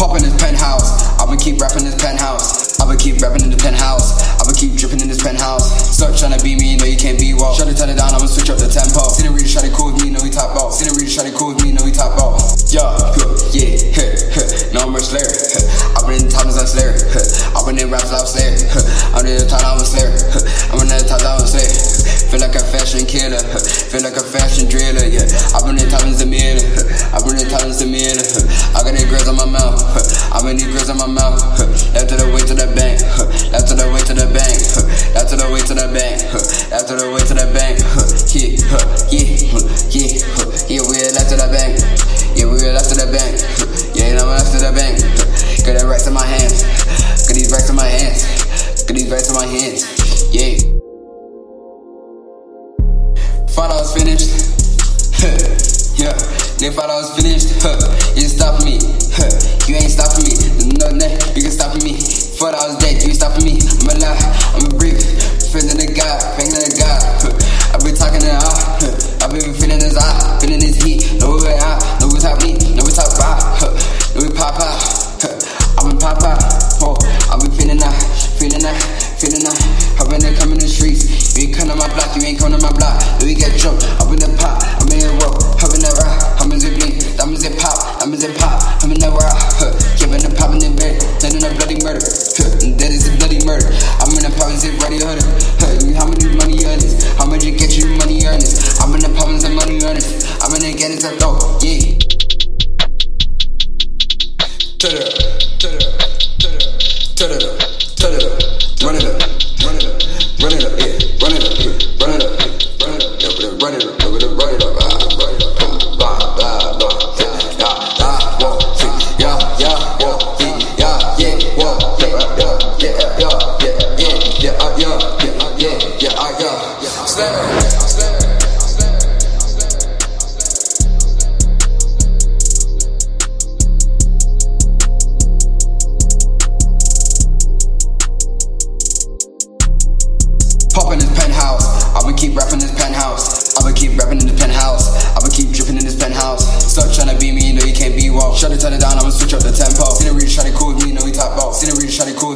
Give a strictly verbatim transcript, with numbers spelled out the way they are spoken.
Pop in this penthouse, I'ma keep rapping this penthouse. I'ma keep rapping in this penthouse. I'ma keep dripping in this penthouse. Start tryna be me, no you can't be well. Shut it, turn it down, I'ma switch up the tempo. Seen it really try to cool with me, no he top out. Seen it really try to cool with me, no he top out. Yeah, yeah, no I'm a slayer. I've been in the times I'm slayer. I've been in raps, I'm slayer. I'm in the time I'm a slayer. I'm in the time I'm a slayer. Feel like a fashion killer. Feel like a fashion driller, yeah. I've been in times a million. I've been in times a million. I got these girls on my mouth. I've been these girls on my mouth. Left to the way to the bank. Left to the way to the bank. Left to the way to the bank. Left to the way to the bank. Yeah, yeah, yeah, yeah. We left to the bank. Yeah, we left to the bank. Yeah, I'm left to the bank. Got that racks in my hands. Got these racks in my hands. Got these racks in my hands. Yeah. Thought I was finished. Yeah. They thought I was finished. You ain't stopping me. You ain't stopping me. There's nothing you can stop me. Thought I was dead. You ain't stopping me. I'm alive. I'm a brick. Feeling the God. Feeling the God. I've been talking to the eye. I've been feeling his eye. Feeling his heat. Know where I. Know what's happening. Know what's top by. Know we pop out. I've been pop out. Oh, I've been feeling that. Feeling that. Feeling that. I've been there coming in the streets. You ain't coming on my block. You ain't coming on my block. You get jumped. I've been in pop. I'm in the rope. I'm in the rock. I'm in the bling. I'm in the pop. I'm in the pop. I'm in the rock. Giving the pop in the bed. Then in a bloody murder. That is a bloody murder. I'm in the pop and say ready hunter. How many money earnings? How much you get you money earnings? I'm in the pop and say money earnings. I'm in the getting to throw. Yeah. Turn it up. Turn it up. Turn it up. Turn it up. Turn it up. Run it up. Run it up. Run it up. Yeah. Run it up. Yeah. Run it up. Run it up. Yeah. Run it up. Run it up. Run it up. Ah. Run it up. Blah blah blah. Yeah. Yeah. Whoa. Yeah. Yeah. Whoa. Yeah. Yeah. Whoa. Yeah. Yeah. Yeah. Yeah. Yeah. Yeah. Yeah. Yeah. Yeah. Yeah. Yeah. Slam. Pop in this penthouse, I'ma keep rapping this penthouse. I'ma keep rapping in this penthouse. I'ma keep dripping in this penthouse. Start tryna be me, no you can't be well. Shut it, turn it down, I'ma switch up the tempo. Seen it really try to cool with me, no he top out. Seen it really try to cool